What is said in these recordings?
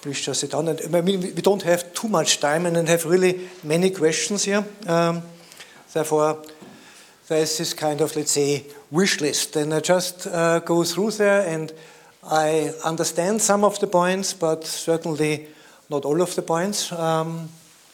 please just sit down. And I mean, we don't have too much time and have really many questions here. Therefore, there's this kind of, let's say, wish list. And I just go through there, and I understand some of the points, but certainly not all of the points. The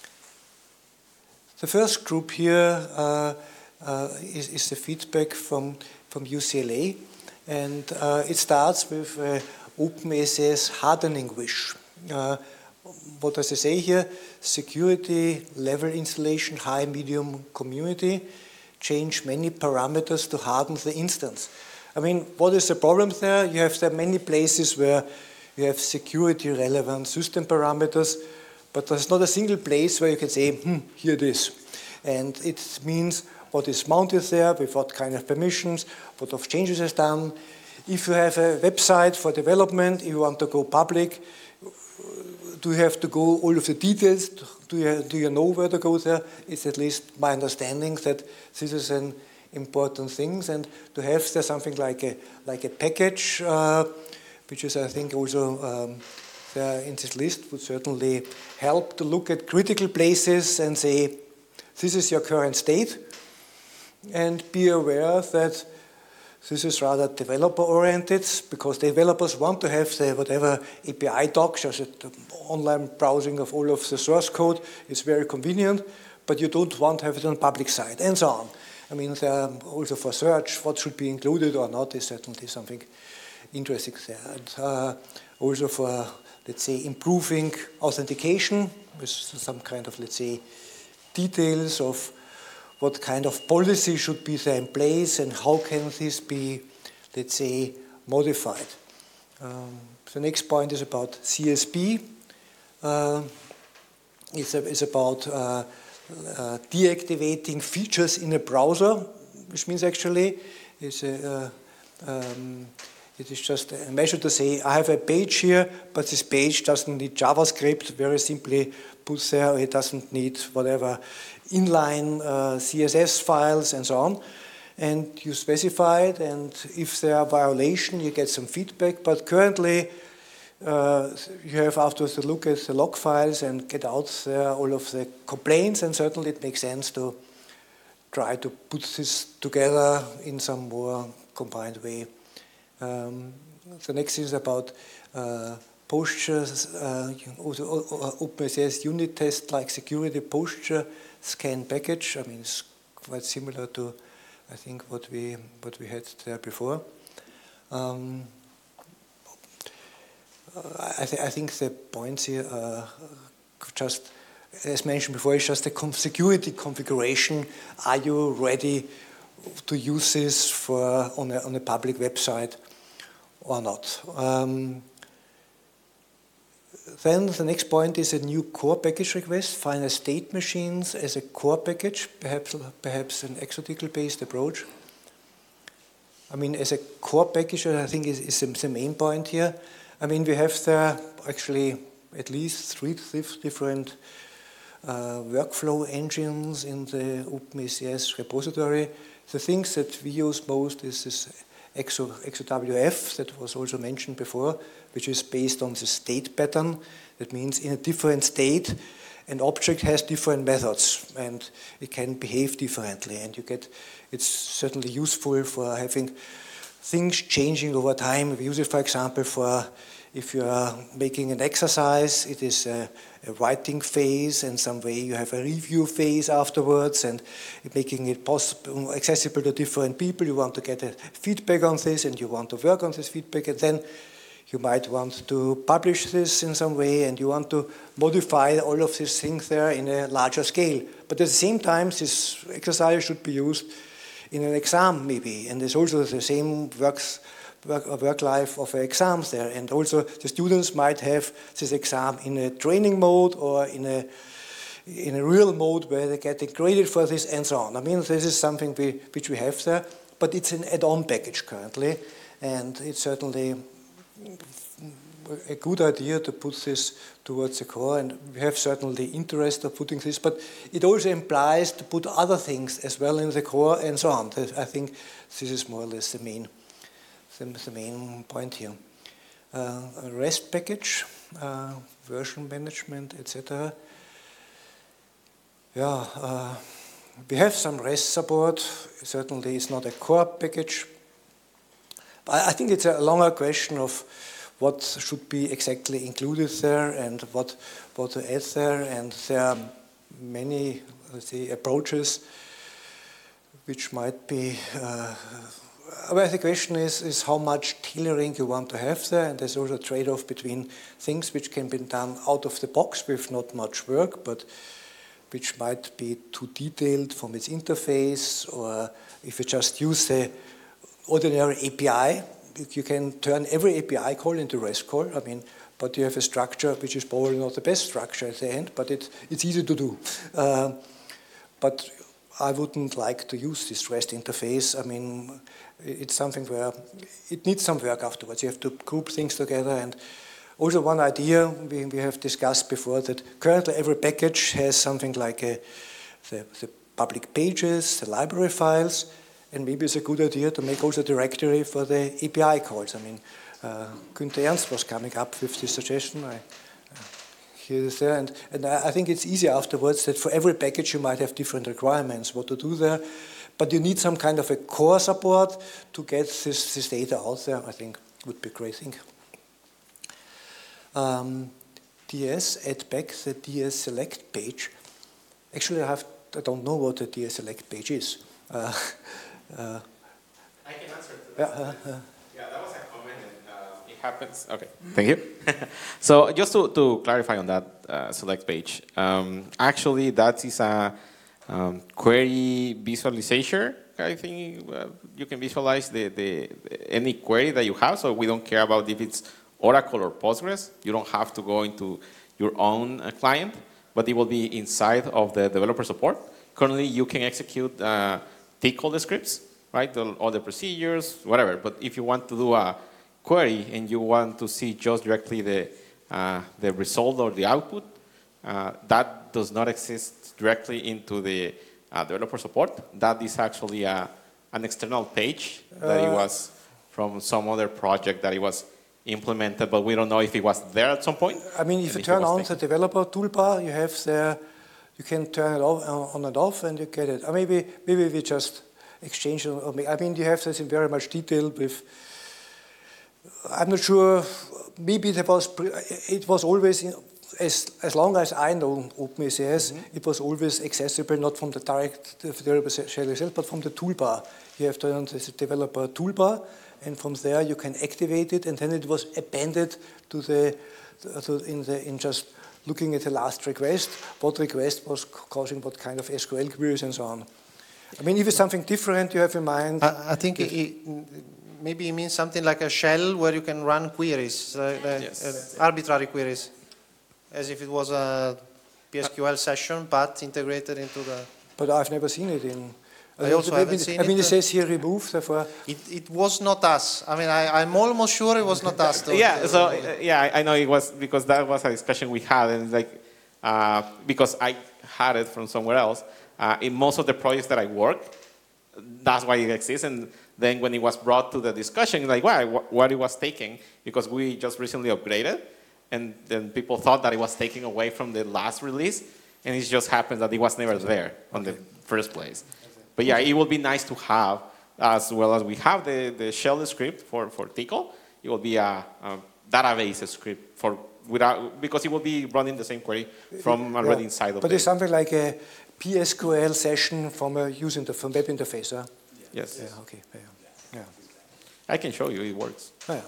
first group here is the feedback from UCLA, and it starts with OpenSSH hardening wish. What does it say here? Security level installation, high, medium, community. Change many parameters to harden the instance. I mean, what is the problem there? You have there many places where you have security relevant system parameters, but there's not a single place where you can say, here it is. And it means what is mounted there, with what kind of permissions, what of changes is done. If you have a website for development, you want to go public, do you have to go all of the details? Do you know where to go there? It's at least my understanding that this is an important thing, and to have there something like a package, which is I think also there in this list, would certainly help to look at critical places and say, this is your current state, and be aware that this is rather developer-oriented, because developers want to have the whatever API docs, as the online browsing of all of the source code is very convenient, but you don't want to have it on public side, and so on. I mean, also for search, what should be included or not is certainly something interesting there. And also for, let's say, improving authentication with some kind of, let's say, details of what kind of policy should be there in place and how can this be, let's say, modified. The next point is about CSP. It's about deactivating features in a browser, which means actually it is just a measure to say, I have a page here, but this page doesn't need JavaScript, very simply put there, it doesn't need whatever inline CSS files and so on. And you specify it, and if there are violations, you get some feedback, but currently you have afterwards to look at the log files and get out there all of the complaints, and certainly it makes sense to try to put this together in some more combined way. The next is about postures, OpenSSH unit test like security posture scan package. I mean, it's quite similar to, I think, what we had there before. I think the points here are just, as mentioned before, it's just the security configuration. Are you ready to use this for on a public website or not? Then the next point is a new core package request. Final state machines as a core package, perhaps an exotical-based approach. I mean, as a core package, I think is the main point here. I mean, we have there actually at least three different workflow engines in the OpenSSH repository. The things that we use most is this XOWF that was also mentioned before, which is based on the state pattern. That means in a different state, an object has different methods and it can behave differently. And it's certainly useful for having things changing over time. We use it, for example, for if you are making an exercise, it is a writing phase, and some way you have a review phase afterwards, and making it possible, accessible to different people. You want to get a feedback on this, and you want to work on this feedback, and then you might want to publish this in some way, and you want to modify all of these things there in a larger scale. But at the same time, this exercise should be used in an exam, maybe, and there's also the same work life of exams there, and also the students might have this exam in a training mode or in a real mode where they're getting graded for this and so on. I mean, this is something which we have there, but it's an add-on package currently, and it's certainly a good idea to put this towards the core, and we have certainly interest of putting this, but it also implies to put other things as well in the core and so on. I think this is more or less the main point here. A REST package, version management, etc. Yeah, we have some REST support. Certainly, it's not a core package. I think it's a longer question of what should be exactly included there and what to add there. And there are many, let's say, approaches which might be. Well, the question is how much tailoring you want to have there, and there's also a trade-off between things which can be done out of the box with not much work, but which might be too detailed from its interface, or if you just use the ordinary API, you can turn every API call into REST call. I mean, but you have a structure which is probably not the best structure at the end, but it's easy to do. But I wouldn't like to use this REST interface. I mean, it's something where it needs some work afterwards. You have to group things together. And also one idea we have discussed before, that currently every package has something like the public pages, the library files, and maybe it's a good idea to make also a directory for the API calls. I mean, Günther Ernst was coming up with this suggestion. I hear this there, and I think it's easy afterwards that for every package you might have different requirements, what to do there, but you need some kind of a core support to get this data out there. I think would be a great thing. DS, add back the DS select page. Actually, I don't know what the DS select page is. I can answer to that. Yeah, that was a comment, and it happens. Okay, thank you. So just to clarify on that select page, actually that is a query visualization. I think you can visualize any query that you have, so we don't care about if it's Oracle or Postgres. You don't have to go into your own client, but it will be inside of the developer support. Currently, you can execute TCL scripts, right? All the procedures, whatever. But if you want to do a query and you want to see just directly the result or the output, that does not exist directly into the developer support. That is actually an external page that it was from some other project that it was implemented, but we don't know if it was there at some point. I mean, if you turn on the developer toolbar, you have there, you can turn it off, on and off, and you get it. Or maybe we just exchange it. I mean, you have this in very much detail with, I'm not sure, maybe it was always, as long as I know OpenACS, it was always accessible not from the direct developer shell itself, but from the toolbar. You have to turn this developer toolbar, and from there you can activate it, and then it was appended to in just looking at the last request, what request was causing what kind of SQL queries and so on. I mean, if it's something different you have in mind. I think maybe it means something like a shell where you can run queries, yes. Arbitrary queries, as if it was a PSQL session, but integrated into the... But I've never seen it in... I also haven't seen it. I mean, it says here remove, therefore... It was not us. I mean, I'm almost sure it was not us. Yeah, so, yeah, I know it was, because that was a discussion we had, and like, because I had it from somewhere else, in most of the projects that I work, that's why it exists, and then when it was brought to the discussion, like, why, what it was taking, because we just recently upgraded, and then people thought that it was taking away from the last release, and it just happens that it was never there on the first place. But yeah, it will be nice to have, as well as we have the shell script for TCL, it will be a database script because it will be running the same query from already inside of. But it's something like a PSQL session from a from web interface, huh? Yes. Yeah. Okay. Yeah. I can show you. It works. Yeah.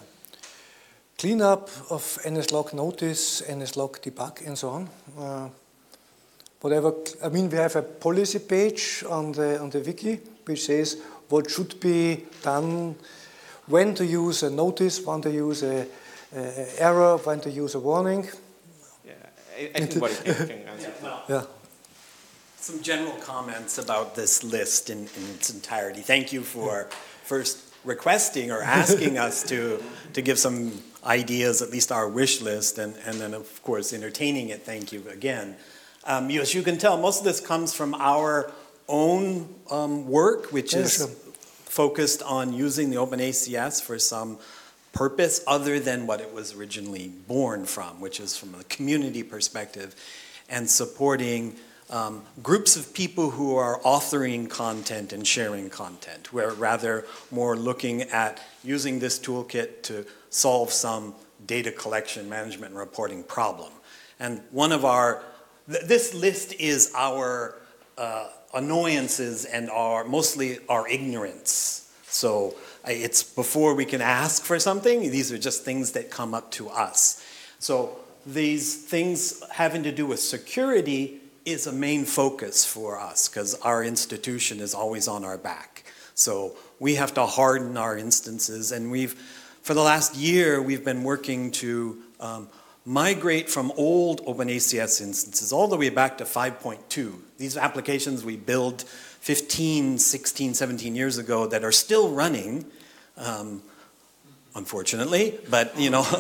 Cleanup of NSLog notice, NSLog debug, and so on. Whatever. I mean, we have a policy page on the wiki which says what should be done, when to use a notice, when to use a error, when to use a warning. Yeah, I think what it can answer. Yeah. Some general comments about this list in its entirety. Thank you for first requesting or asking us to give some ideas, at least our wish list, and then of course entertaining it. Thank you again. As you can tell, most of this comes from our own work, which is focused on using the OpenACS for some purpose other than what it was originally born from, which is from a community perspective and supporting groups of people who are authoring content and sharing content. We're rather more looking at using this toolkit to solve some data collection, management, and reporting problem. And one of our, this list is our annoyances and mostly our ignorance. So it's before we can ask for something, these are just things that come up to us. So these things having to do with security is a main focus for us because our institution is always on our back. So we have to harden our instances, and for the last year, we've been working to migrate from old OpenACS instances all the way back to 5.2. These applications we built 15, 16, 17 years ago that are still running, unfortunately, but you know,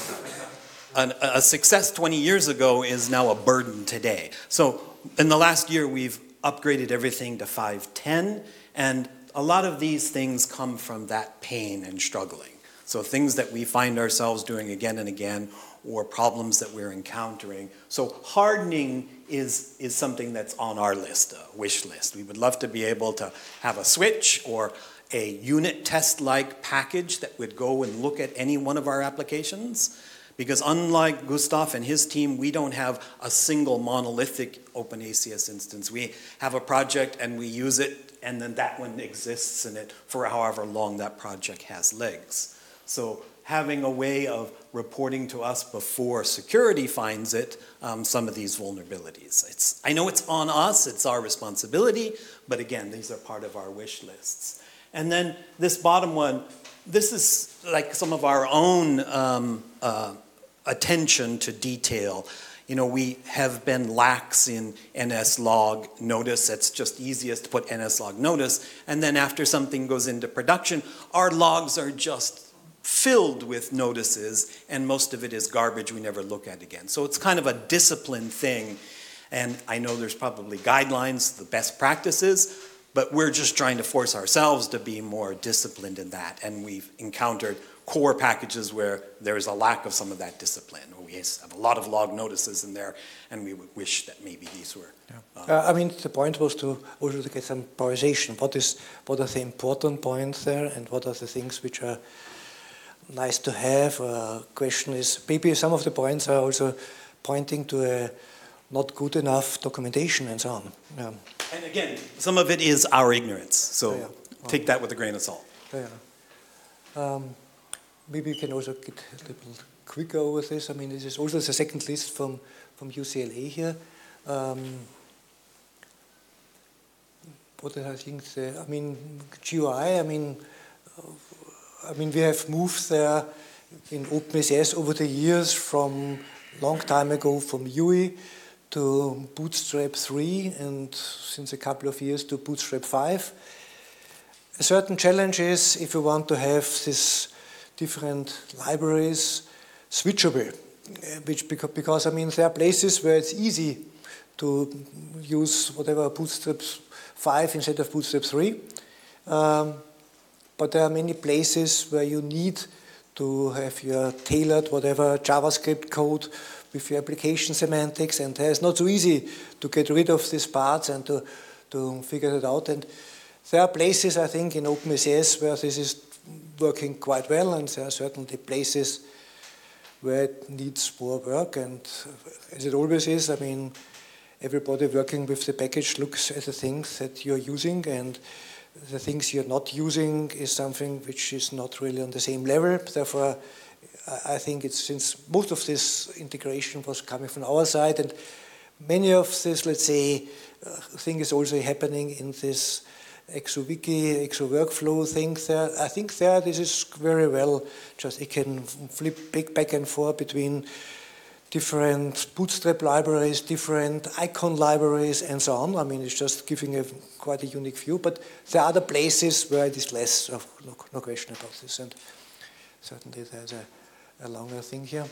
a success 20 years ago is now a burden today. So in the last year, we've upgraded everything to 5.10, and a lot of these things come from that pain and struggling. So things that we find ourselves doing again and again, or problems that we're encountering. So hardening is something that's on our list, a wish list. We would love to be able to have a switch or a unit test-like package that would go and look at any one of our applications. Because unlike Gustav and his team, we don't have a single monolithic OpenACS instance. We have a project and we use it, and then that one exists in it for however long that project has legs. So having a way of reporting to us before security finds it, some of these vulnerabilities. I know it's on us, it's our responsibility, but again, these are part of our wish lists. And then this bottom one, this is like some of our own attention to detail. You know, we have been lax in NSLog notice. It's just easiest to put NSLog notice. And then after something goes into production, our logs are just filled with notices, and most of it is garbage we never look at again. So it's kind of a discipline thing. And I know there's probably guidelines, the best practices, but we're just trying to force ourselves to be more disciplined in that. And we've encountered core packages where there's a lack of some of that discipline, or we have a lot of log notices in there, and we would wish that maybe these were. I mean, the point was to also to get some prioritization. What are the important points there, and what are the things which are nice to have? Question is, maybe some of the points are also pointing to a not good enough documentation and so on. And again, some of it is our ignorance, so take that with a grain of salt. Maybe you can also get a little quicker over this. I mean, this is also the second list from UCLA here. What I think, I mean, GUI, I mean, we have moved there in OpenACS over the years from long time ago from UI to Bootstrap 3, and since a couple of years to Bootstrap 5. A certain challenge is if you want to have these different libraries switchable, because I mean there are places where it's easy to use whatever Bootstrap 5 instead of Bootstrap 3. But there are many places where you need to have your tailored whatever JavaScript code with your application semantics, and it's not so easy to get rid of these parts and to figure it out. And there are places, I think, in OpenACS where this is working quite well, and there are certainly places where it needs more work. And as it always is, I mean, everybody working with the package looks at the things that you're using, and the things you're not using is something which is not really on the same level. Therefore, I think it's, since most of this integration was coming from our side, and many of this, let's say, thing is also happening in this ExoWiki, ExoWorkflow thing there. I think there this is very well, just it can flip back and forth between different Bootstrap libraries, different icon libraries, and so on. I mean, it's just giving quite a unique view, but there are other places where it is less, no question about this, and certainly there's a longer thing here.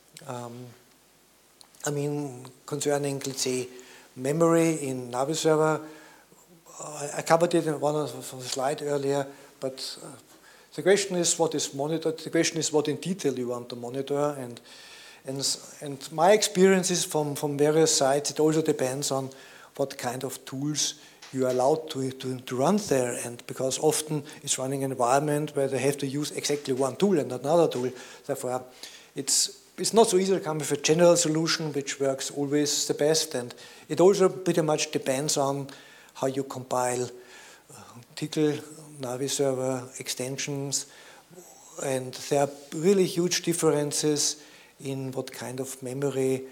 I mean, concerning, let's say, memory in Naviserver, I covered it in one of the slides earlier, but The question is what is monitored. The question is what in detail you want to monitor. And my experiences from various sites, it also depends on what kind of tools you are allowed to run there. And because often it's running an environment where they have to use exactly one tool and not another tool. Therefore, it's not so easy to come with a general solution which works always the best. And it also pretty much depends on how you compile Tcl, Navi server extensions. And there are really huge differences in what kind of memory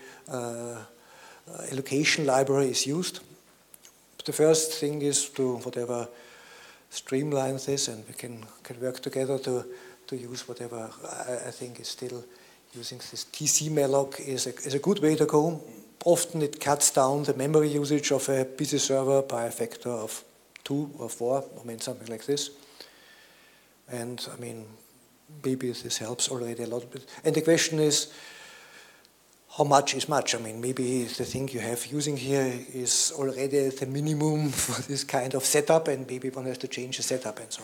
allocation library is used. The first thing is to whatever streamline this, and we can work together to use whatever I think is still using this tcmalloc is a good way to go. Often it cuts down the memory usage of a busy server by a factor of 2 or 4, I mean something like this. And I mean, maybe this helps already a lot. And the question is, how much is much? I mean, maybe the thing you have using here is already the minimum for this kind of setup, and maybe one has to change the setup and so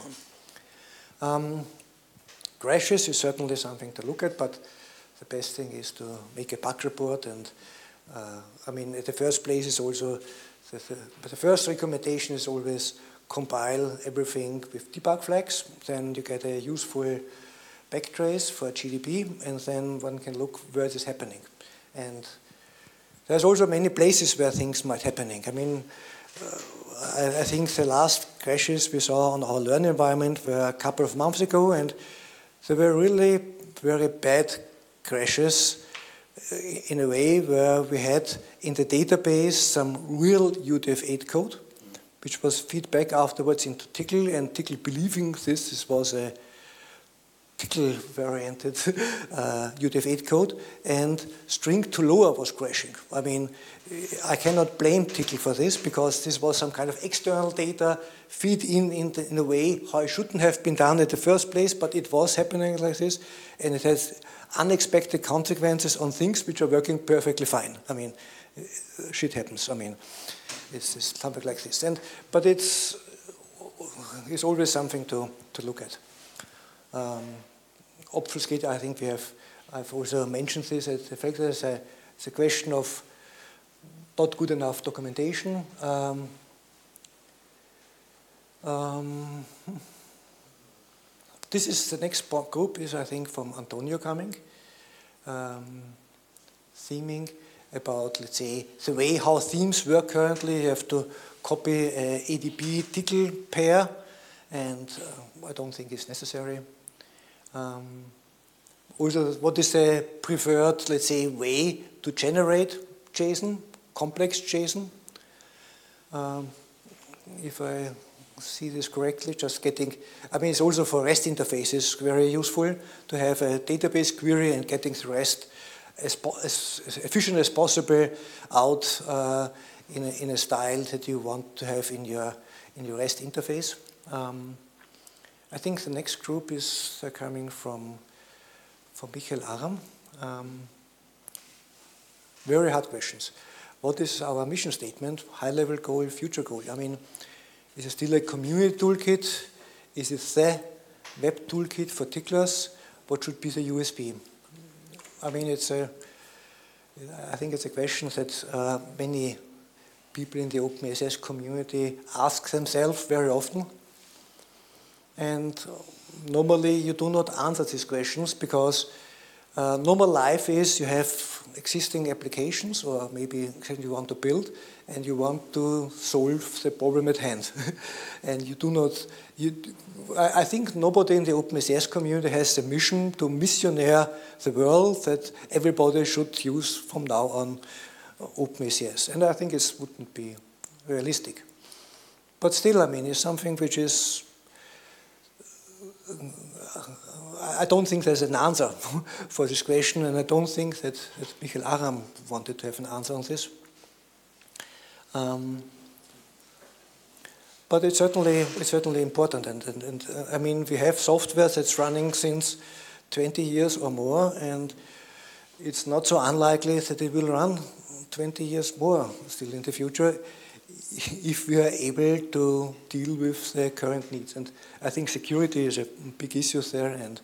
on. Crashes is certainly something to look at, but the best thing is to make a bug report. And I mean, at the first place is also, the first recommendation is always compile everything with debug flags. Then you get a useful backtrace for GDB, and then one can look where it is happening. And there's also many places where things might happening. I mean, I think the last crashes we saw on our Learn environment were a couple of months ago, and they were really very bad crashes in a way where we had in the database some real UTF-8 code, which was fed back afterwards into Tcl, and Tcl believing this was a Tcl varianted UTF-8 code, and string to lower was crashing. I mean, I cannot blame Tcl for this, because this was some kind of external data feed in a way how it shouldn't have been done at the first place, but it was happening like this, and it has unexpected consequences on things which are working perfectly fine. I mean, shit happens. I mean, it's something like this. But it's always something to look at. Obfuscate, I think I've also mentioned this. The fact that it's a question of not good enough documentation. This is the next group is, I think, from Antonio coming, theming about, let's say, the way how themes work currently. You have to copy a ADB Tcl pair, and I don't think it's necessary. Also, what is the preferred, let's say, way to generate JSON, complex JSON? If I see this correctly, just getting, I mean, it's also for REST interfaces very useful to have a database query and getting the REST as efficient as possible out in a style that you want to have in your REST interface. I think the next group is coming from Michael Aram. Very hard questions. What is our mission statement? High-level goal, future goal. I mean, is it still a community toolkit? Is it the web toolkit for Tclers? What should be the USB? I mean, I think it's a question that many people in the OpenSS community ask themselves very often. And normally you do not answer these questions, because normal life is you have existing applications, or maybe you want to build, and you want to solve the problem at hand. And you do not, I think nobody in the OpenSS community has the mission to missionaire the world that everybody should use from now on OpenSS. And I think it wouldn't be realistic. But still, I mean, it's something which is, I don't think there's an answer for this question, and I don't think that Michael Aram wanted to have an answer on this. But it's certainly important, and I mean, we have software that's running since 20 years or more, and it's not so unlikely that it will run 20 years more still in the future. if we are able to deal with the current needs. And I think security is a big issue there, and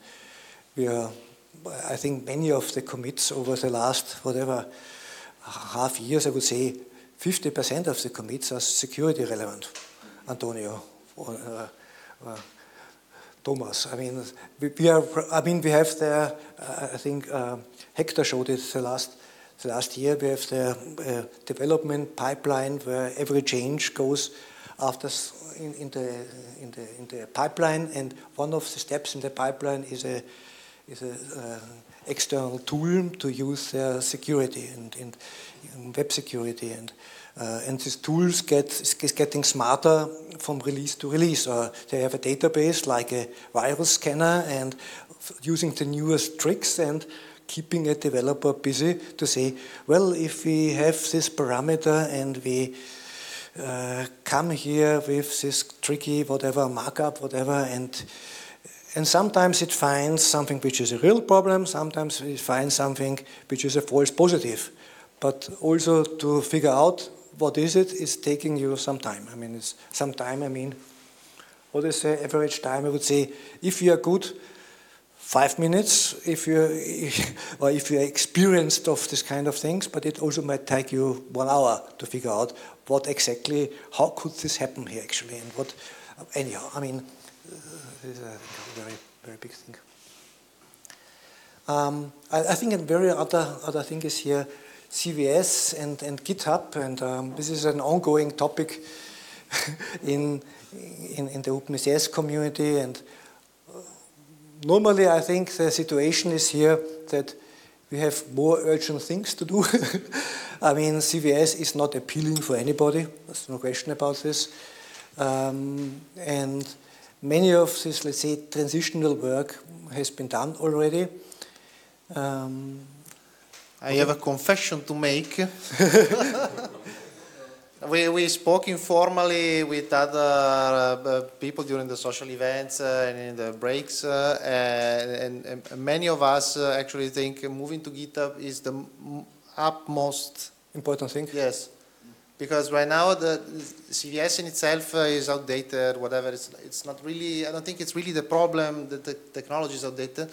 I think many of the commits over the last, half years, I would say 50% of the commits are security relevant, Antonio or Thomas. I mean, we have the, I think Hector showed it the last year. We have the development pipeline where every change goes after in the pipeline, and one of the steps in the pipeline is a external tool to use security and web security, and these tools is getting smarter from release to release. They have a database like a virus scanner and using the newest tricks and keeping a developer busy to say, well, if we have this parameter and we come here with this tricky markup, and sometimes it finds something which is a real problem, sometimes it finds something which is a false positive. But also to figure out what is it is taking you some time. I mean, it's some time, what is the average time? I would say, if you are good, 5 minutes, if you're experienced of this kind of things, but it also might take you 1 hour to figure out what exactly, how could this happen here actually, and what, anyhow, this is a very, very big thing. I think a very other thing is here, CVS and GitHub, and this is an ongoing topic in the OpenSCS community. And normally, I think the situation is here that we have more urgent things to do. CVS is not appealing for anybody. There's no question about this. And many of this, let's say, transitional work has been done already. I have a confession to make. We spoke informally with other people during the social events and in the breaks, and many of us actually think moving to GitHub is the utmost important thing. Yes, because right now the CVS in itself is outdated. Whatever, it's not really. I don't think it's really the problem that the technology is outdated.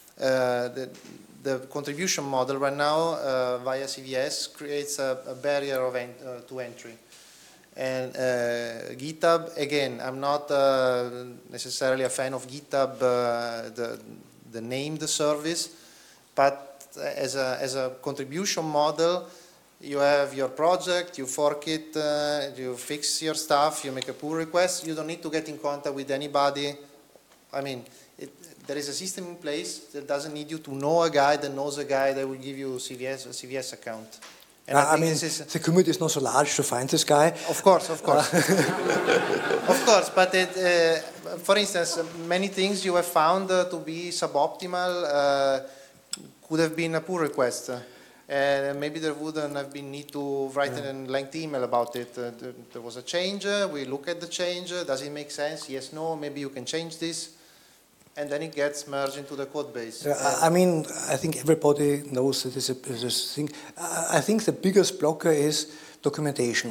The contribution model right now via CVS creates a barrier to entry. And GitHub, again, I'm not necessarily a fan of GitHub, the name, the service, but as a contribution model, you have your project, you fork it, you fix your stuff, you make a pull request, you don't need to get in contact with anybody. There is a system in place that doesn't need you to know a guy that knows a guy that will give you a CVS account. And the community is not so large to find this guy. Of course. Of course, but for instance, many things you have found to be suboptimal could have been a pull request. And maybe there wouldn't have been need to write a lengthy email about it. There was a change, we look at the change, does it make sense? Yes, no, maybe you can change this. And then it gets merged into the code base. I think everybody knows that this is a thing. I think the biggest blocker is documentation.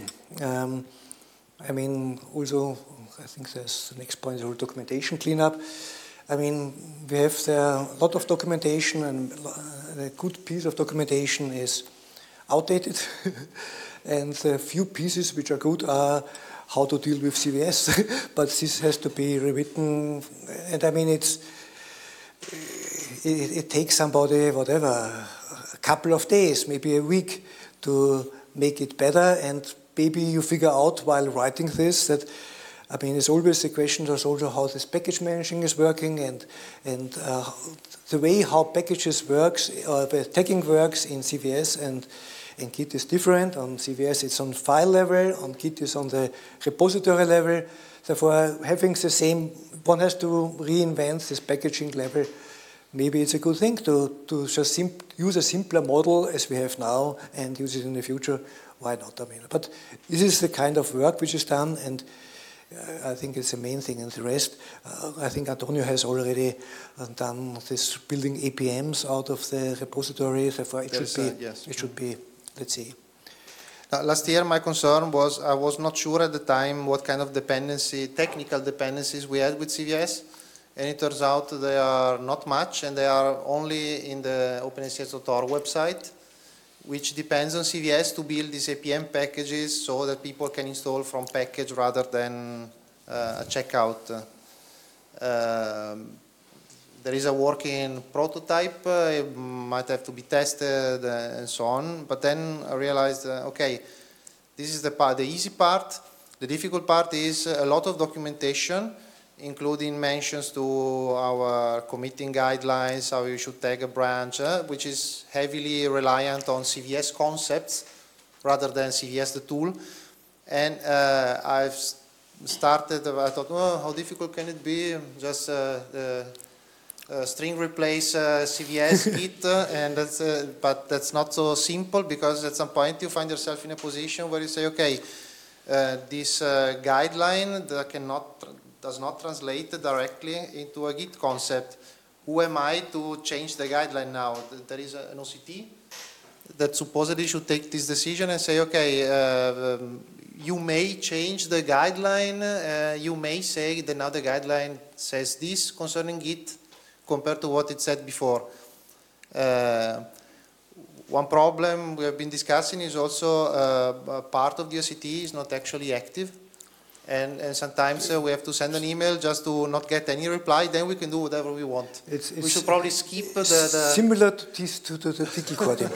Also, I think there's the next point is documentation cleanup. We have there a lot of documentation, and a good piece of documentation is outdated. And the few pieces which are good are how to deal with CVS, but this has to be rewritten, and it takes somebody, a couple of days, maybe a week, to make it better, and maybe you figure out while writing this that, it's always the question, there's also how this package managing is working, and the way how packages works, or the tagging works in CVS and Git is different. On CVS it's on file level, on Git is on the repository level. Therefore, having the same, one has to reinvent this packaging level. Maybe it's a good thing to just use a simpler model as we have now and use it in the future. Why not? But this is the kind of work which is done, and I think it's the main thing. And the rest, I think Antonio has already done this building APMs out of the repository. Therefore, it should be, let's see, Last year, my concern was I was not sure at the time what kind of technical dependencies we had with CVS, and it turns out they are not much, and they are only in the OpenSCS.org website, which depends on CVS to build these APM packages so that people can install from package rather than a checkout. There is a working prototype, it might have to be tested and so on, but then I realized, okay, this is the easy part. The difficult part is a lot of documentation, including mentions to our committing guidelines, how you should tag a branch, which is heavily reliant on CVS concepts rather than CVS the tool. And I thought, oh, how difficult can it be? Just string replace CVS Git, and but that's not so simple, because at some point you find yourself in a position where you say, okay, this guideline that does not translate directly into a Git concept. Who am I to change the guideline now? There is an OCT that supposedly should take this decision and say, okay, you may change the guideline, you may say that now the guideline says this concerning Git compared to what it said before. One problem we have been discussing is also part of the OCT is not actually active. And sometimes we have to send an email just to not get any reply, then we can do whatever we want. We should probably skip the... Similar to the tickle cording.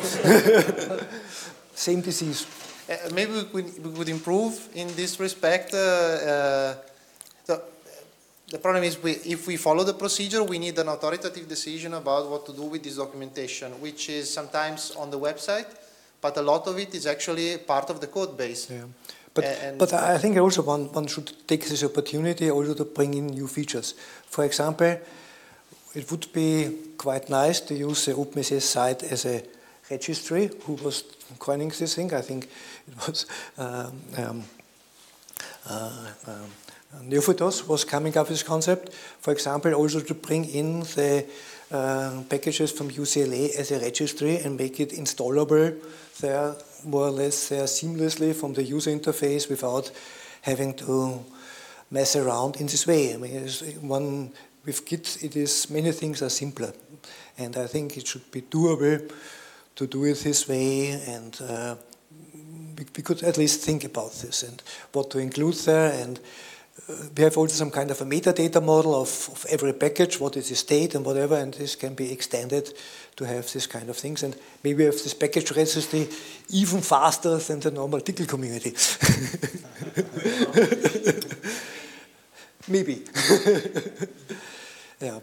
Same disease. Maybe we could improve in this respect. The problem is if we follow the procedure, we need an authoritative decision about what to do with this documentation, which is sometimes on the website, but a lot of it is actually part of the code base. Yeah. But I think also one should take this opportunity also to bring in new features. For example, it would be quite nice to use the OpenSCS site as a registry. Who was coining this thing? I think it was Neophytos was coming up with this concept. For example, also to bring in the packages from UCLA as a registry and make it installable there more or less seamlessly from the user interface without having to mess around in this way. I mean, with Git, many things are simpler, and I think it should be doable to do it this way, and we could at least think about this and what to include there. And we have also some kind of a metadata model of every package, what is the state and whatever, and this can be extended to have this kind of things. And maybe have this package registry even faster than the normal tickle community. Maybe. Yeah.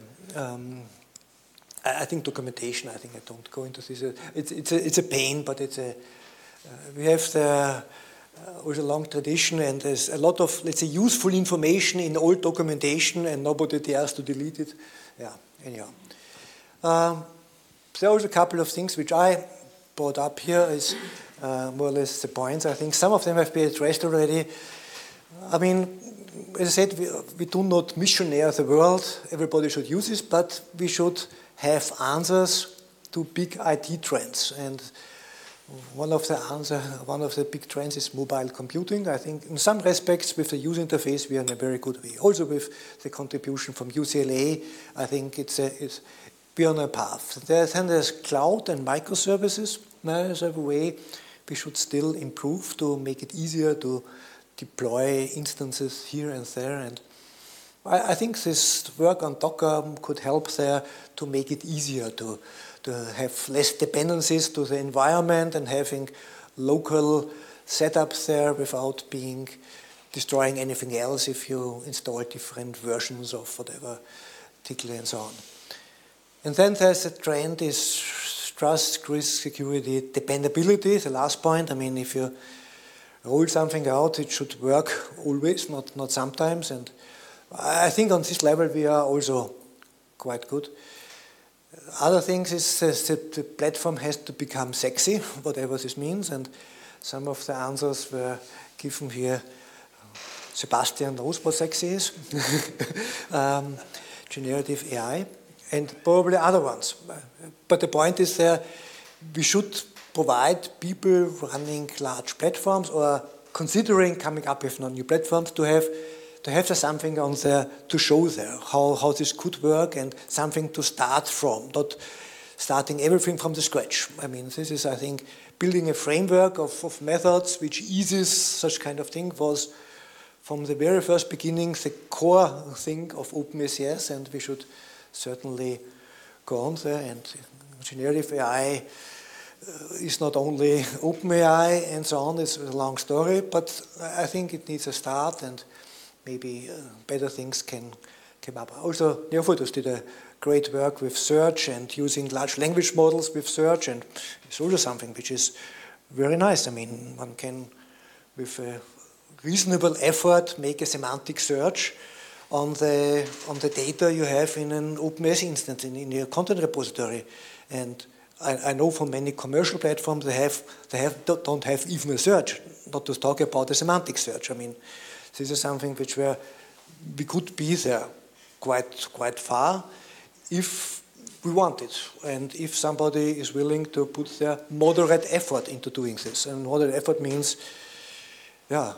I think documentation, I don't go into this. It's a pain, but we have also a long tradition, and there's a lot of, let's say, useful information in old documentation, and nobody dares to delete it. Yeah, anyhow. There are also a couple of things which I brought up here is more or less the points. I think some of them have been addressed already. I mean, as I said, we do not missionaire the world. Everybody should use this, but we should have answers to big IT trends. And one of the big trends is mobile computing. I think in some respects with the user interface we are in a very good way. Also with the contribution from UCLA, I think we are on a path. Then there's cloud and microservices. There's a way we should still improve to make it easier to deploy instances here and there. And I think this work on Docker could help there to make it easier to have less dependencies to the environment and having local setups there without destroying anything else if you install different versions of whatever, tickle and so on. And then there's a trend is trust, risk, security, dependability, the last point. I mean, if you roll something out, it should work always, not sometimes. And I think on this level we are also quite good. Other things is that the platform has to become sexy, whatever this means, and some of the answers were given here. Sebastian knows what sexy is. Generative AI, and probably other ones. But the point is there, we should provide people running large platforms or considering coming up with new platforms to have something on there to show there how this could work and something to start from, not starting everything from the scratch. I mean, this is, I think, building a framework of methods which eases such kind of thing was from the very first beginning the core thing of OpenACS, and we should certainly go on there. And generative AI is not only OpenAI and so on, it's a long story, but I think it needs a start and maybe better things can come up. Also, Neophotos did a great work with search and using large language models with search, and it's also something which is very nice. I mean, one can, with a reasonable effort, make a semantic search on the data you have in an OpenAI instance in your content repository. And I know from many commercial platforms they don't have even a search, not to talk about a semantic search. I mean, this is something which we could be there quite far if we want it, and if somebody is willing to put their moderate effort into doing this. And moderate effort means, yeah,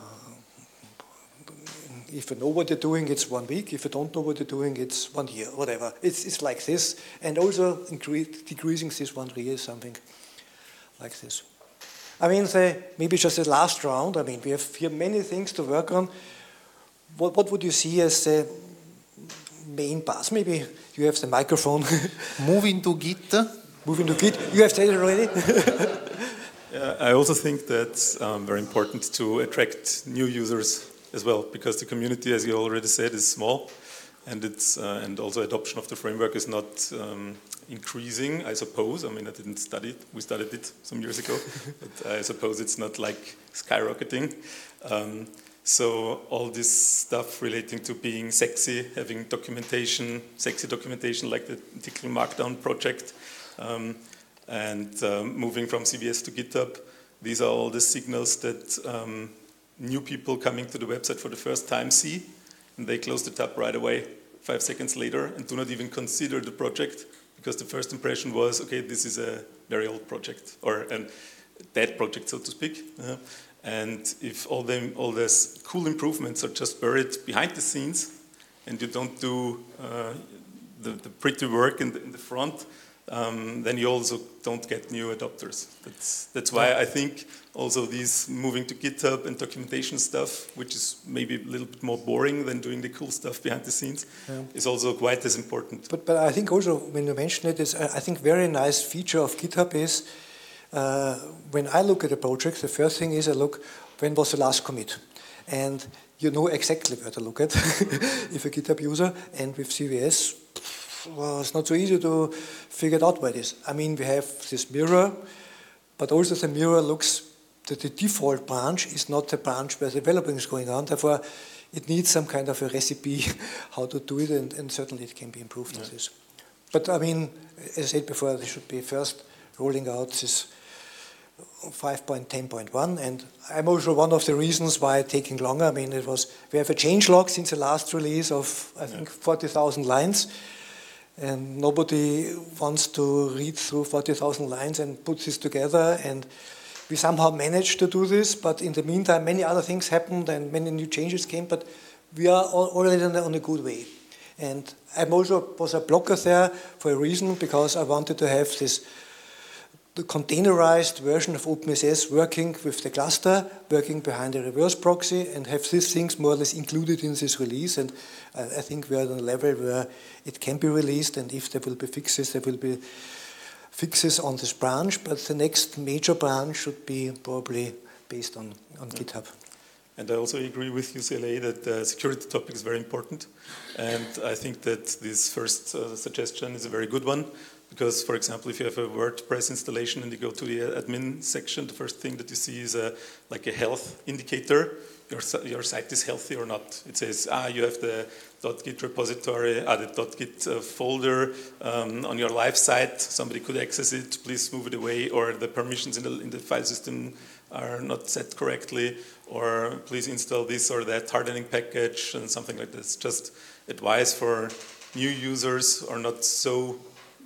if you know what you're doing, it's 1 week. If you don't know what you're doing, it's 1 year, whatever. It's like this. And also decreasing this 1 year is something like this. I mean, maybe just the last round. I mean, we have here many things to work on. What would you see as the main path? Maybe you have the microphone. Moving to Git. Moving to Git. You have said it already. Yeah, I also think that's very important to attract new users as well, because the community, as you already said, is small, and and also adoption of the framework is not increasing, I suppose. I mean, I didn't study it. We studied it some years ago, but I suppose it's not like skyrocketing. So all this stuff relating to being sexy, having documentation, sexy documentation like the Tickle Markdown project, and moving from CVS to GitHub, these are all the signals that new people coming to the website for the first time see, and they close the tab right away 5 seconds later and do not even consider the project, because the first impression was, okay, this is a very old project, or a dead project, so to speak. And if all these cool improvements are just buried behind the scenes, and you don't do the pretty work in the front, then you also don't get new adopters. That's why I think also these moving to GitHub and documentation stuff, which is maybe a little bit more boring than doing the cool stuff behind the scenes, is also quite as important. But I think also when you mention it, I think very nice feature of GitHub is when I look at a project, the first thing is I look when was the last commit, and you know exactly where to look at if a GitHub user. And with CVS, well, it's not so easy to figure it out where it is. I mean, we have this mirror, but also the mirror looks that the default branch is not the branch where the developing is going on. Therefore, it needs some kind of a recipe how to do it, and certainly it can be improved on this. But I mean, as I said before, they should be first rolling out this 5.10.1, and I'm also one of the reasons why it's taking longer. I mean, we have a changelog since the last release of, I think, 40,000 lines. And nobody wants to read through 40,000 lines and put this together. And we somehow managed to do this, but in the meantime, many other things happened and many new changes came, but we are already on a good way. And I also was a blocker there for a reason, because I wanted to have the containerized version of OpenACS working with the cluster, working behind a reverse proxy, and have these things more or less included in this release. And I think we're on a level where it can be released, and if there will be fixes, there will be fixes on this branch, but the next major branch should be probably based on GitHub. And I also agree with UCLA that the security topic is very important, and I think that this first suggestion is a very good one. Because, for example, if you have a WordPress installation and you go to the admin section, the first thing that you see is like a health indicator. Your site is healthy or not. It says, you have the .git repository, the .git folder on your live site. Somebody could access it. Please move it away. Or the permissions in the file system are not set correctly. Or please install this or that hardening package and something like this. Just advice for new users or not so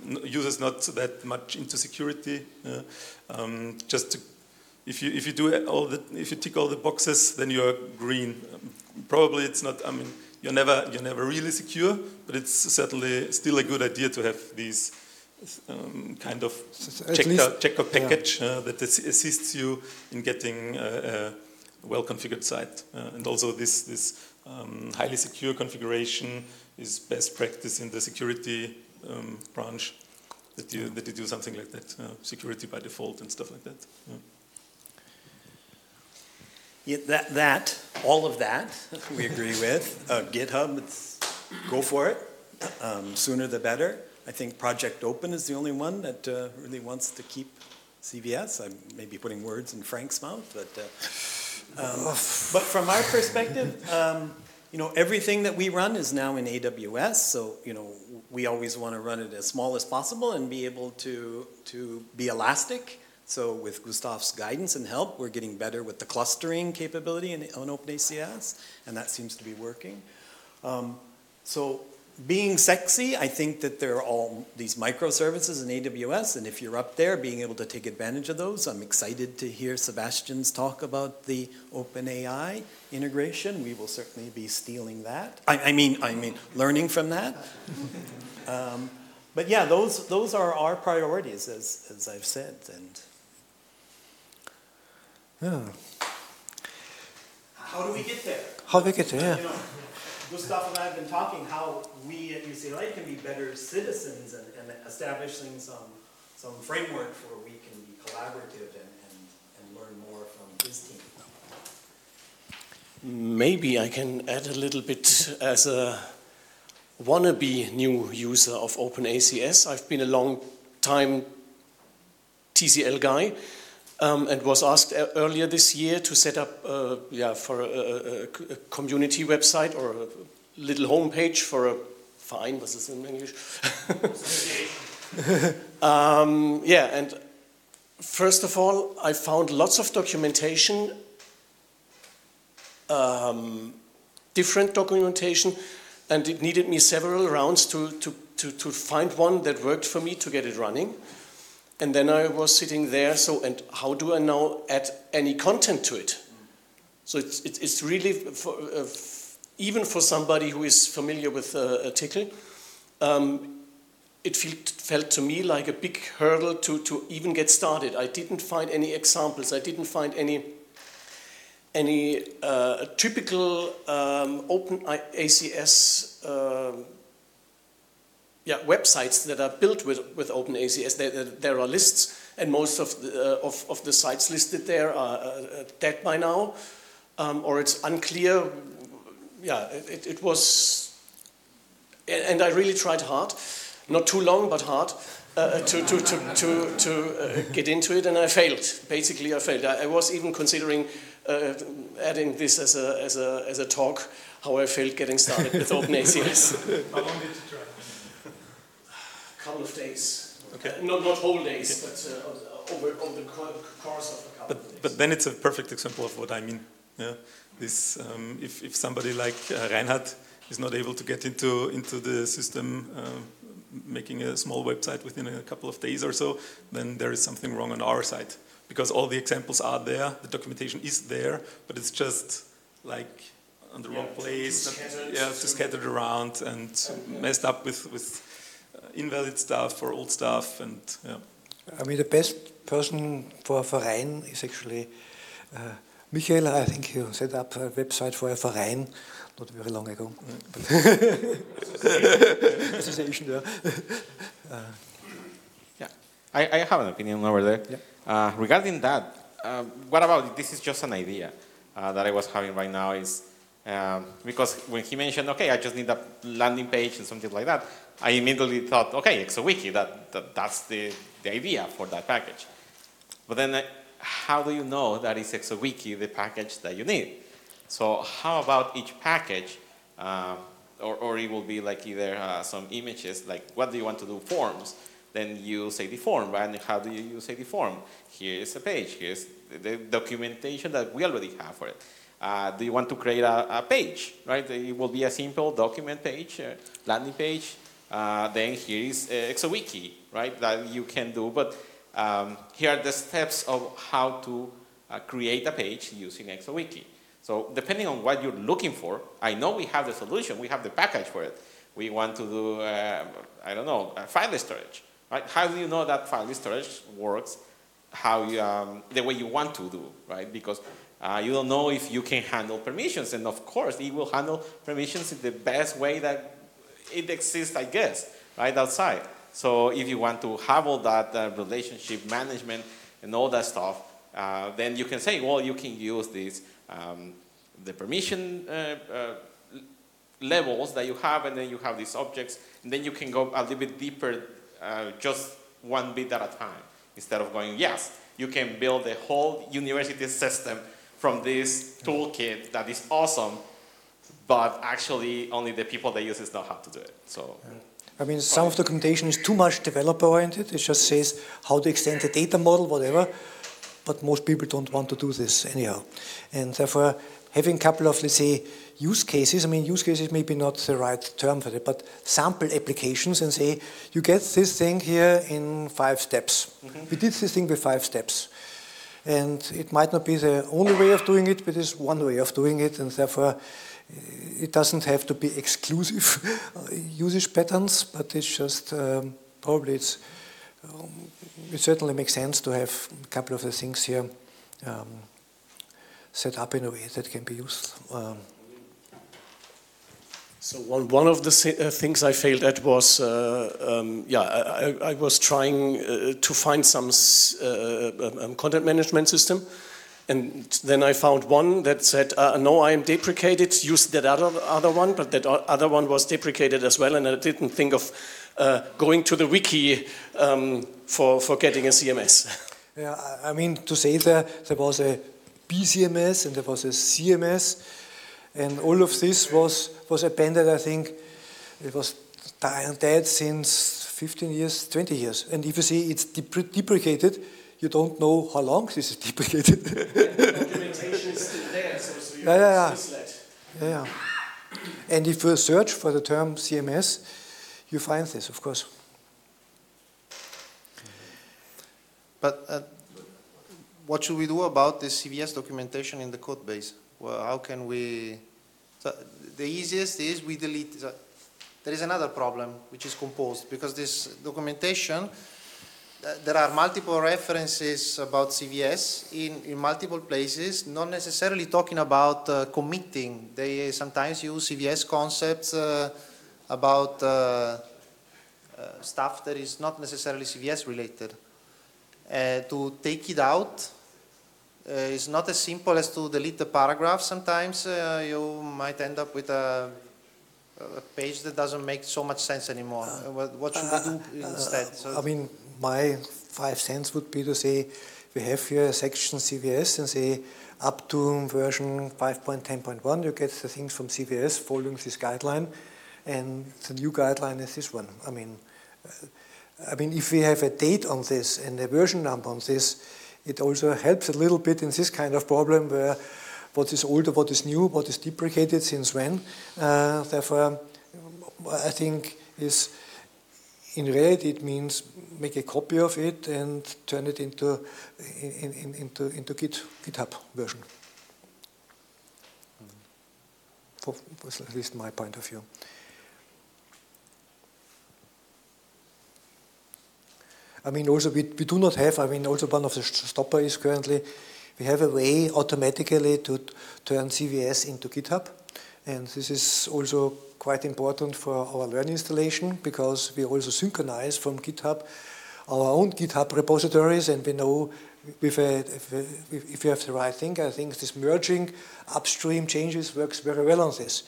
users not that much into security. Just to, if you do if you tick all the boxes, then you're green. Probably it's not. I mean, you're never really secure, but it's certainly still a good idea to have these kind of checker package that assists you in getting a well-configured site, and also this highly secure configuration is best practice in the security branch. That you do something like that, security by default and stuff like that. Yeah, all of that, we agree with. GitHub, go for it. Sooner the better. I think Project Open is the only one that really wants to keep CVS. I may be putting words in Frank's mouth, but from our perspective, everything that we run is now in AWS. So we always want to run it as small as possible and be able to be elastic. So with Gustav's guidance and help, we're getting better with the clustering capability on OpenACS, and that seems to be working. So being sexy, I think that there are all these microservices in AWS, and if you're up there, being able to take advantage of those. I'm excited to hear Sebastian's talk about the OpenAI integration. We will certainly be stealing that. I mean, learning from that. But yeah, those are our priorities, as I've said. And how do we get there? How do we get there? Gustav and I have been talking how we at UCLA can be better citizens and establishing some framework where we can be collaborative and learn more from his team. Maybe I can add a little bit as a wannabe new user of OpenACS. I've been a long time TCL guy and was asked earlier this year to set up for a community website or a little homepage for a fine, what's this in English? And first of all, I found lots of documentation, different documentation, and it needed me several rounds to find one that worked for me to get it running. And then I was sitting there, and how do I now add any content to it? So it's really, even for somebody who is familiar with Tcl, it felt to me like a big hurdle to even get started. I didn't find any examples. I didn't find any typical OpenACS websites that are built with OpenACS. There are lists, and most of the sites listed there are dead by now, or it's unclear. It was, and I really tried hard, not too long but hard, to get into it, and I failed. Basically, I failed. I was even considering adding this as a talk, how I failed getting started with OpenACS. How long did you try? Couple of days. Okay. Not whole days, but over the course of a couple of days. But then it's a perfect example of what I mean. Yeah, this if somebody like Reinhard is not able to get into the system, making a small website within a couple of days or so, then there is something wrong on our side, because all the examples are there, the documentation is there, but it's just like on the wrong place, scattered around and messed up with invalid stuff or old stuff, and I mean, the best person for a Verein is actually Michael. I think he set up a website for a Verein not very long ago. Association, I have an opinion over there. Yeah. Regarding that, what about, this is just an idea that I was having right now, is because when he mentioned, okay, I just need a landing page and something like that, I immediately thought, okay, ExoWiki, that's the idea for that package. But then how do you know that is ExoWiki the package that you need? So how about each package, or it will be like either some images, like what do you want to do, forms, then you say the form, and how do you say the form? Here is a page, here's the documentation that we already have for it. Do you want to create a page, right? It will be a simple document page, landing page, then here is ExoWiki, right, that you can do. But here are the steps of how to create a page using ExoWiki. So depending on what you're looking for, I know we have the solution, we have the package for it. We want to do, I don't know, file storage, right? How do you know that file storage works how you, the way you want to do, right? Because you don't know if you can handle permissions, and of course, it will handle permissions in the best way that it exists, I guess, right outside. So if you want to have all that relationship management and all that stuff, then you can say, well, you can use this, the permission levels that you have, and then you have these objects, and then you can go a little bit deeper, just one bit at a time, instead of going, yes, you can build a whole university system from this toolkit that is awesome, but actually only the people that use it know how to do it. So, I mean, some of the documentation is too much developer-oriented. It just says how to extend the data model, whatever, but most people don't want to do this anyhow. And therefore, having a couple of, let's say, use cases, I mean, use cases may be not the right term for it, but sample applications, and say, you get this thing here in 5 steps. We did this thing with 5 steps. And it might not be the only way of doing it, but it's one way of doing it, and therefore it doesn't have to be exclusive usage patterns, but it's just, probably it certainly makes sense to have a couple of the things here set up in a way that can be used. So one of the things I failed at was, I was trying to find some content management system, and then I found one that said, no, I am deprecated, use that other one, but that other one was deprecated as well, and I didn't think of going to the wiki for getting a CMS. Yeah, I mean, to say there was a BCMS and there was a CMS, and all of this was abandoned, I think. It was dead since 15 years, 20 years. And if you see it's deprecated, you don't know how long this is deprecated. Documentation is still there, so you're misled. Yeah. And if you search for the term CMS, you find this, of course. But what should we do about the CVS documentation in the code base? Well, how can we... So the easiest is we delete... So there is another problem, which is composed, because this documentation, there are multiple references about CVS in multiple places, not necessarily talking about committing. They sometimes use CVS concepts about stuff that is not necessarily CVS related. To take it out, it's not as simple as to delete the paragraph. Sometimes you might end up with a page that doesn't make so much sense anymore. What should we do instead? I mean, my 5 cents would be to say, we have here a section CVS and say up to version 5.10.1, you get the things from CVS following this guideline, and the new guideline is this one. I mean, if we have a date on this and a version number on this, it also helps a little bit in this kind of problem where what is older, what is new, what is deprecated since when. Therefore, I think in reality it means make a copy of it and turn it into GitHub version. Was at least my point of view. I mean, also we do not have, also one of the stopper is currently, we have a way automatically to turn CVS into GitHub. And this is also quite important for our Learn installation, because we also synchronize from GitHub our own GitHub repositories, and we know if you have the right thing. I think this merging upstream changes works very well on this.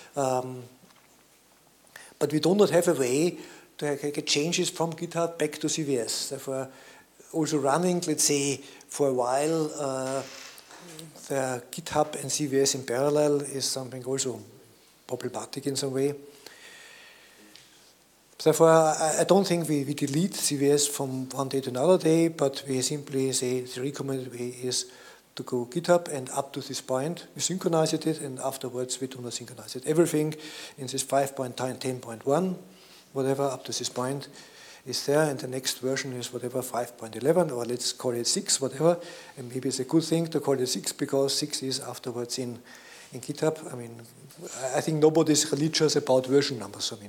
But we do not have a way to get changes from GitHub back to CVS. Therefore, also running, let's say, for a while, the GitHub and CVS in parallel is something also problematic in some way. Therefore, I don't think we delete CVS from one day to another day, but we simply say the recommended way is to go GitHub, and up to this point we synchronize it, and afterwards we do not synchronize it. Everything in this 5.10.1 whatever up to this point is there, and the next version is whatever 5.11, or let's call it 6, whatever. And maybe it's a good thing to call it 6 because 6 is afterwards in GitHub. I mean, I think nobody's religious about version numbers. I mean,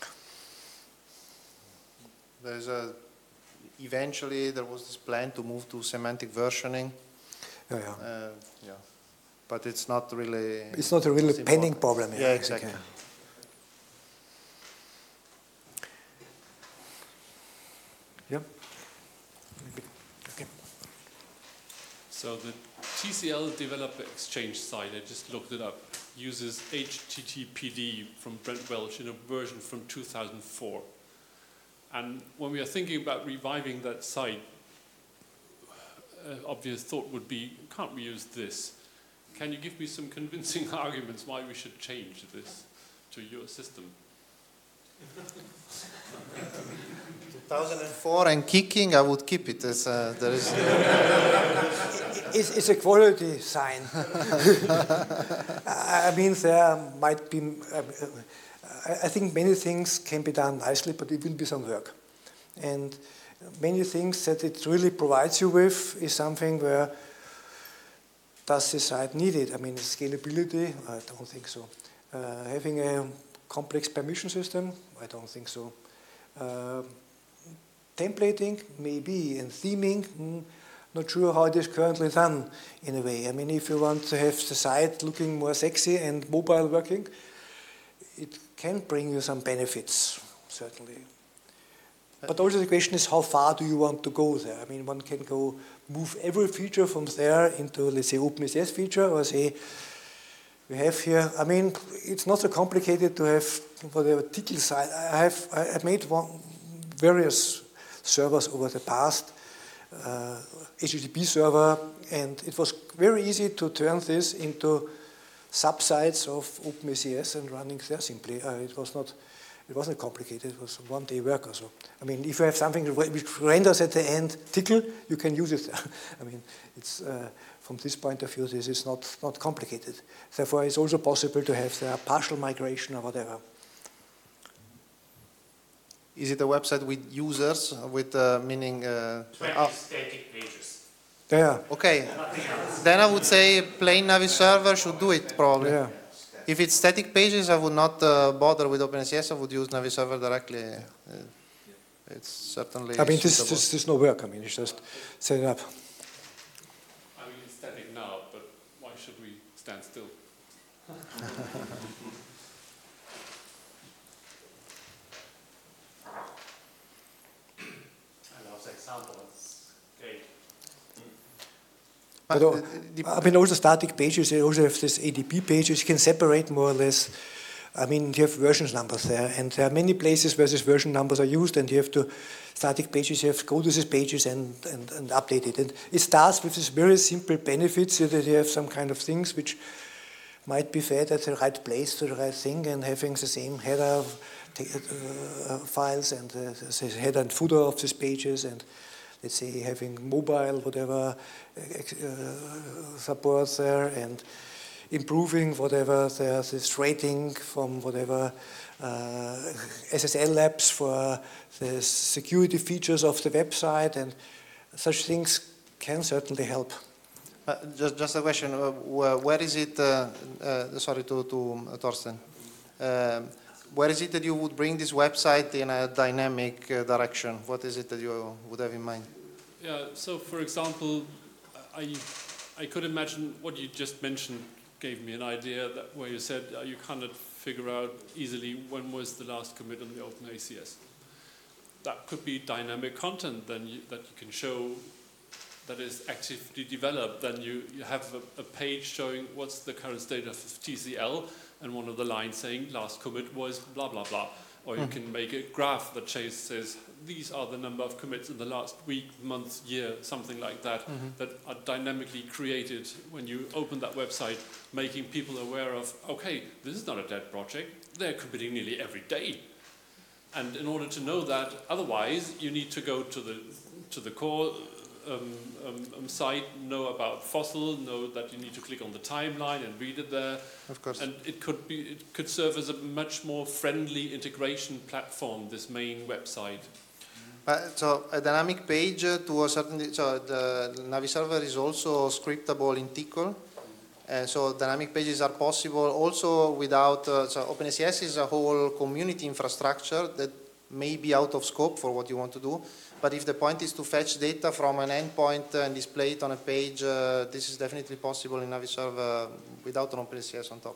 eventually there was this plan to move to semantic versioning. yeah. But it's not really. It's not a really pending problem. Yeah, exactly. Okay. Yeah. Okay. So the TCL Developer Exchange site, I just looked it up, uses HTTPD from Brent Welch in a version from 2004. And when we are thinking about reviving that site, obvious thought would be, can't we use this? Can you give me some convincing arguments why we should change this to your system? 2004 and kicking, I would keep it. It's a quality sign. I mean, there might be. I think many things can be done nicely, but it will be some work. And many things that it really provides you with is something where does the site need it? I mean, scalability, I don't think so. Having a complex permission system, I don't think so. Templating, maybe, and theming, not sure how it is currently done in a way. I mean, if you want to have the site looking more sexy and mobile working, it can bring you some benefits, certainly. But also the question is, how far do you want to go there? I mean, one can move every feature from there into, let's say, OpenSCS feature, or say, we have here, I mean, it's not so complicated to have whatever tickle site. I made various servers over the past, HTTP server, and it was very easy to turn this into subsites of OpenSCS and running there simply. It wasn't complicated. It was one-day work or so. I mean, if you have something which renders at the end tickle, you can use it there. I mean, it's from this point of view, this is not complicated. Therefore, it's also possible to have the partial migration or whatever. Is it a website with users, with meaning? 20 static pages. Yeah. Okay. Then I would say plain Navi server should do it probably. Yeah. If it's static pages, I would not bother with OpenSCS. I would use Navi server directly. It's certainly. I mean, this is no work. I mean, it's just set it up. I mean, it's static now, but why should we stand still? I love the example. It's great. But I mean, also static pages, you also have this ADP pages, you can separate more or less. I mean, you have versions numbers there, and there are many places where these version numbers are used, and you have to, static pages, you have to go to these pages and update it. And it starts with these very simple benefits, so that you have some kind of things which might be fed at the right place to the right thing, and having the same header files and the header and footer of these pages, and let's say having mobile, whatever, support there, and improving whatever there's this rating from whatever SSL labs for the security features of the website, and such things can certainly help. Just a question, where is it, sorry to Torsten, where is it that you would bring this website in a dynamic direction? What is it that you would have in mind? Yeah, so for example, I could imagine what you just mentioned gave me an idea that where you said you cannot figure out easily when was the last commit on the OpenACS. That could be dynamic content then that you can show that is actively developed. Then you have a page showing what's the current state of TCL, and one of the lines saying last commit was blah, blah, blah. Or you can make a graph that says these are the number of commits in the last week, month, year, something like that, that are dynamically created when you open that website, making people aware of, okay, this is not a dead project, they're committing nearly every day. And in order to know that, otherwise you need to go to the core site know about Fossil, know that you need to click on the timeline and read it there. Of course. And it could serve as a much more friendly integration platform, this main website. So a dynamic page to a certain, so the Navi server is also scriptable in Tcl. And so dynamic pages are possible also without, so OpenACS is a whole community infrastructure that may be out of scope for what you want to do. But if the point is to fetch data from an endpoint and display it on a page, this is definitely possible in Navi server without an OpenACS on top.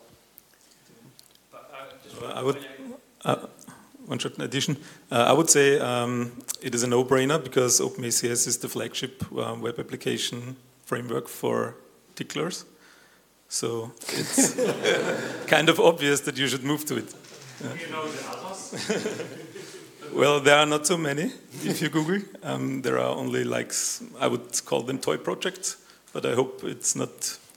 I would, one short addition. I would say it is a no-brainer because OpenACS is the flagship web application framework for ticklers. So it's kind of obvious that you should move to it. Do you know the others? Well, there are not so many. If you Google, there are only like, I would call them toy projects, but I hope it's not.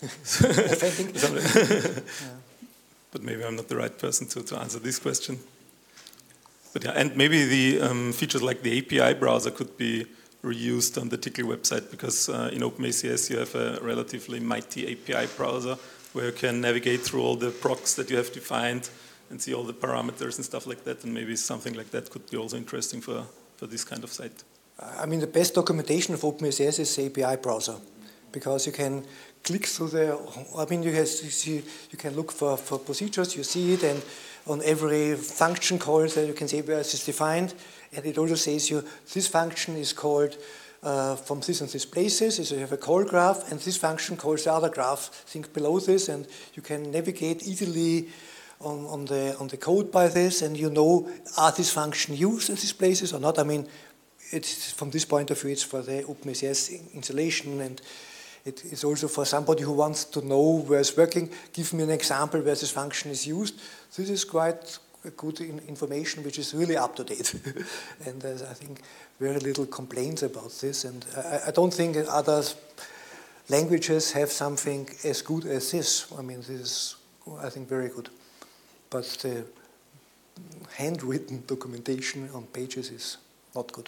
But maybe I'm not the right person to answer this question. But yeah, and maybe the features like the API browser could be reused on the Tcl website because in OpenACS you have a relatively mighty API browser where you can navigate through all the procs that you have defined and see all the parameters and stuff like that, and maybe something like that could be also interesting for this kind of site. I mean, the best documentation of OpenACS is the API browser, because you can click through the, I mean, you can look for procedures, you see it, and on every function call that you can say where it is defined, and it also says you, this function is called from this and this places, so you have a call graph, and this function calls the other graph, think below this, and you can navigate easily on the code by this, and you know, are this function used in these places or not? I mean, it's from this point of view, it's for the OpenACS installation, and it's also for somebody who wants to know where it's working. Give me an example where this function is used. This is quite good information, which is really up to date, and there's, I think, very little complaints about this. And I don't think other languages have something as good as this. I mean, this is, I think, very good. But the handwritten documentation on pages is not good.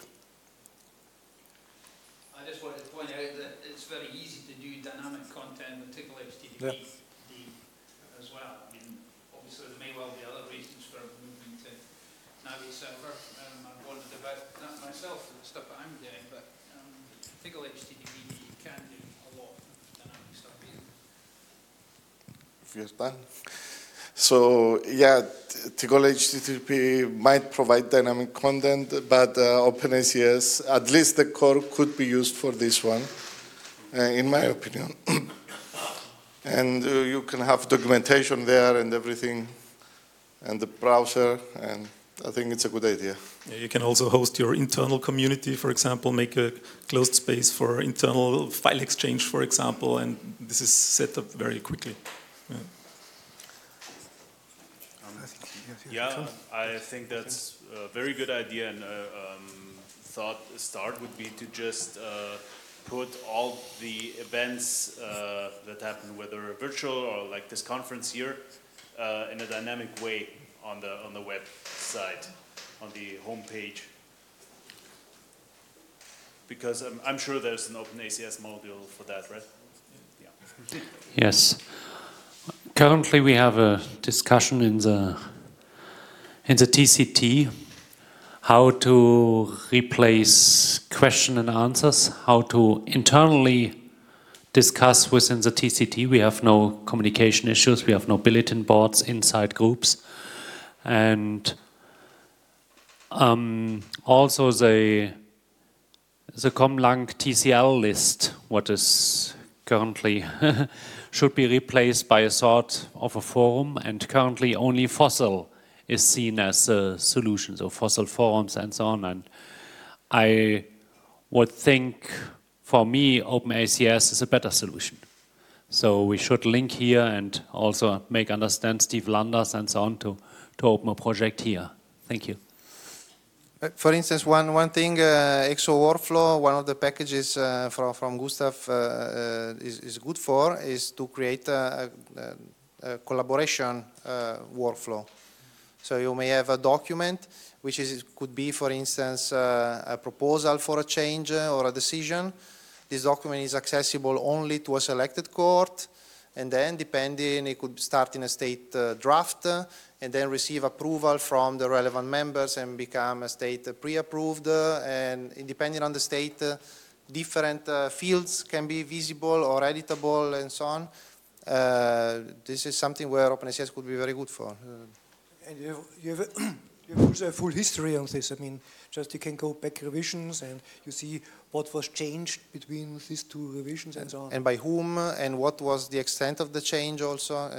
I just wanted to point out that it's very easy to do dynamic content with Tcl HTTP as well. I mean, obviously there may well be other reasons for moving to Navi server. I've wondered about that myself, the stuff that I'm doing, but Tcl HTTP can do a lot of dynamic stuff. If you're done. So yeah, Tcl HTTP might provide dynamic content, but OpenACS, at least the core, could be used for this one, in my opinion. And you can have documentation there and everything, and the browser, and I think it's a good idea. Yeah, you can also host your internal community, for example, make a closed space for internal file exchange, for example, and this is set up very quickly. Yeah. Yeah, I think that's a very good idea, and thought a start would be to just put all the events that happen, whether virtual or like this conference here, in a dynamic way on the website, on the home page. Because I'm sure there's an OpenACS module for that, right? Yeah. Yes. Currently, we have a discussion in the TCT, how to replace question and answers, how to internally discuss within the TCT. We have no communication issues, we have no bulletin boards inside groups. And also the Comlang TCL list, what is currently should be replaced by a sort of a forum, and currently only Fossil is seen as a solution, so Fossil forums and so on. And I would think, for me, OpenACS is a better solution. So we should link here and also make understand Steve Landers and so on to open a project here. Thank you. For instance, one thing, EXO Workflow, one of the packages from Gustav is good for is to create a collaboration workflow. So you may have a document, which could be, for instance, a proposal for a change or a decision, this document is accessible only to a selected cohort, and then depending, it could start in a state draft, and then receive approval from the relevant members and become a state pre-approved, and depending on the state, different fields can be visible or editable and so on. This is something where OpenACS could be very good for. And you have also a full history on this. I mean, just you can go back revisions and you see what was changed between these two revisions and so on. And by whom, and what was the extent of the change also.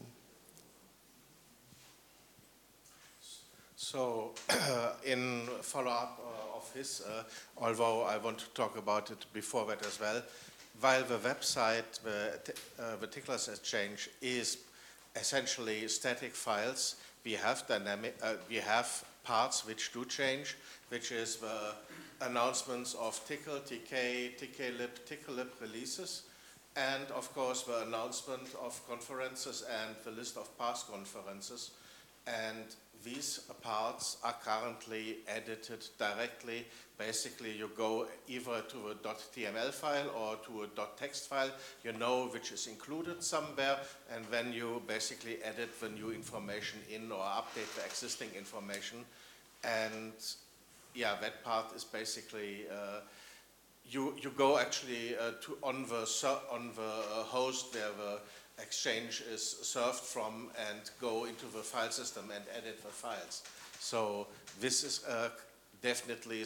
So, in follow-up of his, although I want to talk about it before that as well, while the website, the Ticklers Exchange, is essentially static files, we have parts which do change, which is the announcements of Tickle, TK, TK-lib, Tickle-lib releases, and of course the announcement of conferences and the list of past conferences. And these parts are currently edited directly. Basically, you go either to a .tml file or to a .text file. You know which is included somewhere, and then you basically edit the new information in or update the existing information. And yeah, that part is basically you go actually on the host where the Exchange is served from and go into the file system and edit the files. So this is definitely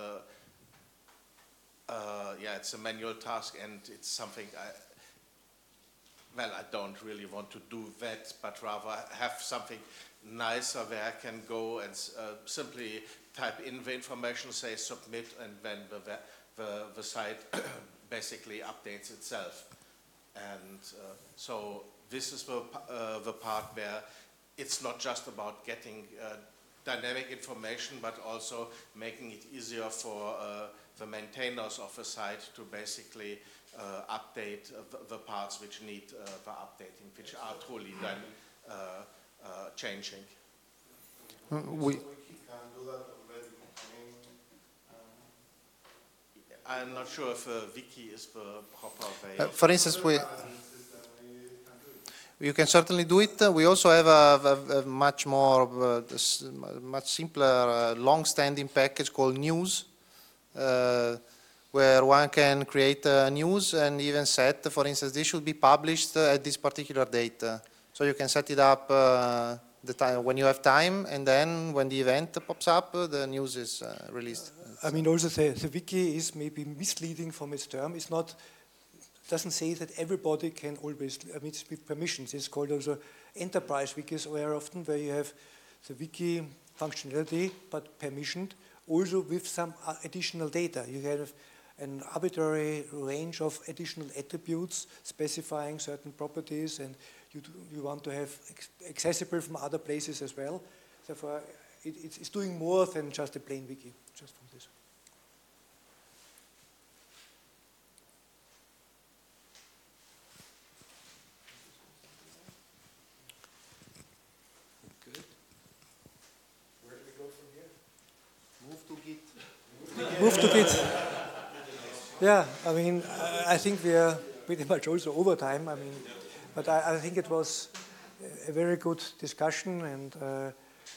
yeah, it's a manual task, and it's something I don't really want to do that, but rather have something nicer where I can go and simply type in the information, say submit, and then the site basically updates itself. And so this is the part where it's not just about getting dynamic information, but also making it easier for the maintainers of the site to basically update the parts which need the updating, which are truly then changing. I'm not sure if wiki is the proper way. For instance, you can certainly do it. We also have a much more, much simpler, long-standing package called News, where one can create news and even set, for instance, this should be published at this particular date. So you can set it up the time when you have time, and then when the event pops up, the news is released. I mean, also the wiki is maybe misleading from its term. It's not, doesn't say that everybody can always, I mean, it's with permissions. It's called also enterprise wikis, where often where you have the wiki functionality, but permissioned, also with some additional data. You have an arbitrary range of additional attributes specifying certain properties, and you want to have accessible from other places as well. Therefore, it's doing more than just a plain wiki, just from this. Good. Where do we go from here? Move to Git. Move to Git. Yeah, I mean, I think we are pretty much also over time. I mean, but I think it was a very good discussion, and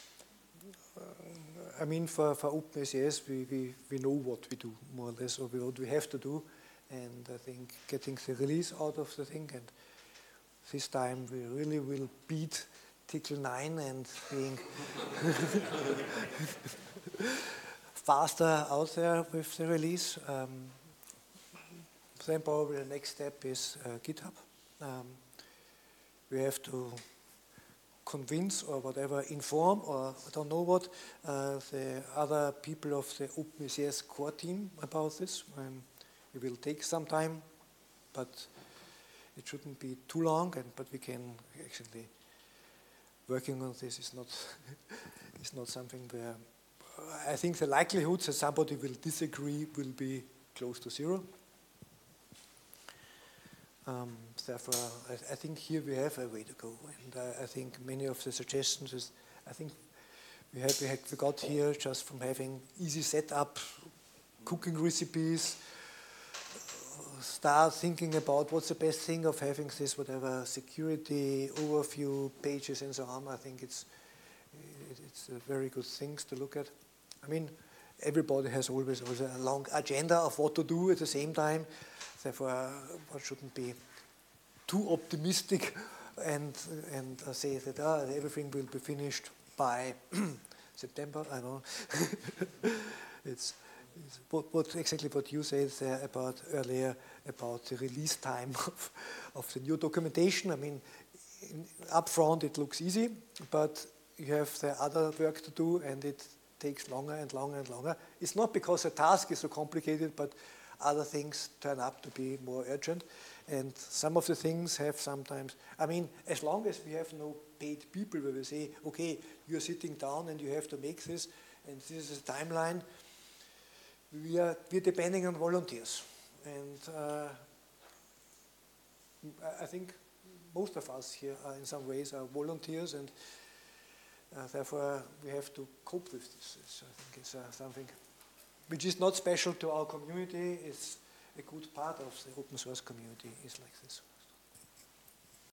I mean, for OpenACS, we know what we do, more or less, or what we have to do, and I think getting the release out of the thing, and this time we really will beat Tickle 9 and being faster out there with the release. Then probably the next step is GitHub. We have to convince or whatever, inform or I don't know what, the other people of the OpenACS core team about this. It will take some time, but it shouldn't be too long. But we can actually working on this is not is not something where I think the likelihood that somebody will disagree will be close to zero. Therefore, I think here we have a way to go, and I think many of the suggestions is, I think we got here just from having easy setup, cooking recipes, start thinking about what's the best thing of having this whatever security overview pages and so on, I think it's a very good things to look at. I mean, everybody has always also a long agenda of what to do at the same time. Therefore, one shouldn't be too optimistic and say that everything will be finished by September. I don't know. it's exactly what you said there about earlier about the release time of the new documentation. I mean, up front it looks easy, but you have the other work to do, and it takes longer and longer and longer. It's not because the task is so complicated, but other things turn up to be more urgent. And some of the things have sometimes, I mean, as long as we have no paid people where we say, okay, you're sitting down and you have to make this, and this is a timeline, we're depending on volunteers. And I think most of us here are in some ways are volunteers, and therefore we have to cope with this. I think it's something which is not special to our community. It's a good part of the open source community is like this.